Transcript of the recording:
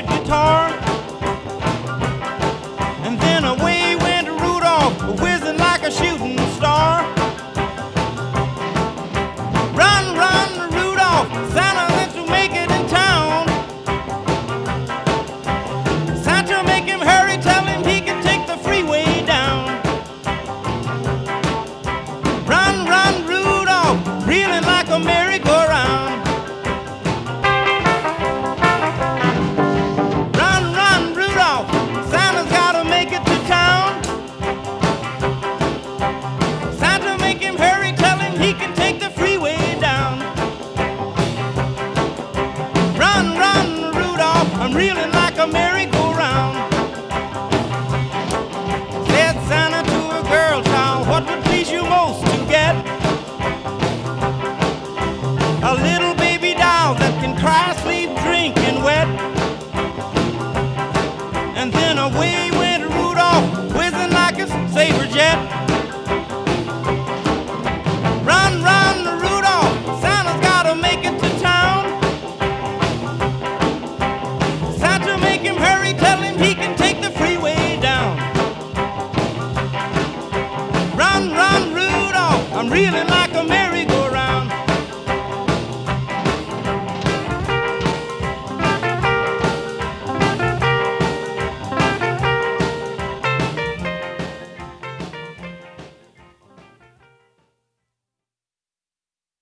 favorite guitar. And then away went Rudolph, whizzing like a shooting star. Run, run, Rudolph, Santa wants to make it in town. Santa, make him hurry, tell him he can take the freeway down. Run, run, Rudolph, reeling like a merry-go-round. Run, run, Rudolph, Santa's gotta make it to town. Santa, make him hurry, tell him he can take the freeway down. Run, run, Rudolph, I'm reeling like a merry-go-round. Said Santa to a girl child, what would please you most to get? A little baby doll that can cry, sleep, drink, and wet. And then away went Rudolph, whizzing like a saber jet. Run, run, Rudolph, Santa's gotta make it to town. Santa, make him hurry, tell him he can take the freeway down. Run, run, Rudolph, I'm reeling like